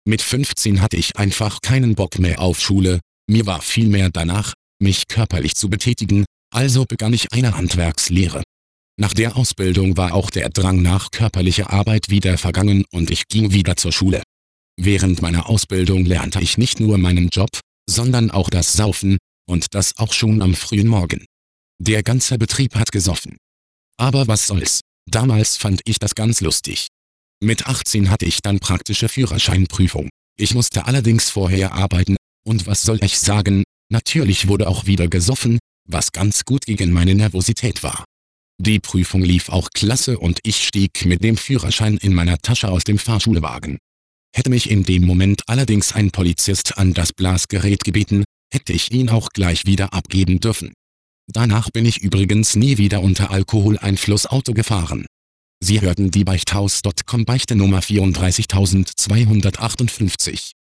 Mit 15 hatte ich einfach keinen Bock mehr auf Schule, mir war vielmehr danach, mich körperlich zu betätigen, also begann ich eine Handwerkslehre. Nach der Ausbildung war auch der Drang nach körperlicher Arbeit wieder vergangen und ich ging wieder zur Schule. Während meiner Ausbildung lernte ich nicht nur meinen Job, sondern auch das Saufen, und das auch schon am frühen Morgen. Der ganze Betrieb hat gesoffen. Aber was soll's, damals fand ich das ganz lustig. Mit 18 hatte ich dann praktische Führerscheinprüfung. Ich musste allerdings vorher arbeiten, und was soll ich sagen, natürlich wurde auch wieder gesoffen, was ganz gut gegen meine Nervosität war. Die Prüfung lief auch klasse und ich stieg mit dem Führerschein in meiner Tasche aus dem Fahrschulwagen. Hätte mich in dem Moment allerdings ein Polizist an das Blasgerät gebeten, hätte ich ihn auch gleich wieder abgeben dürfen. Danach bin ich übrigens nie wieder unter Alkoholeinfluss Auto gefahren. Sie hörten die Beichthaus.com Beichte Nummer 34258.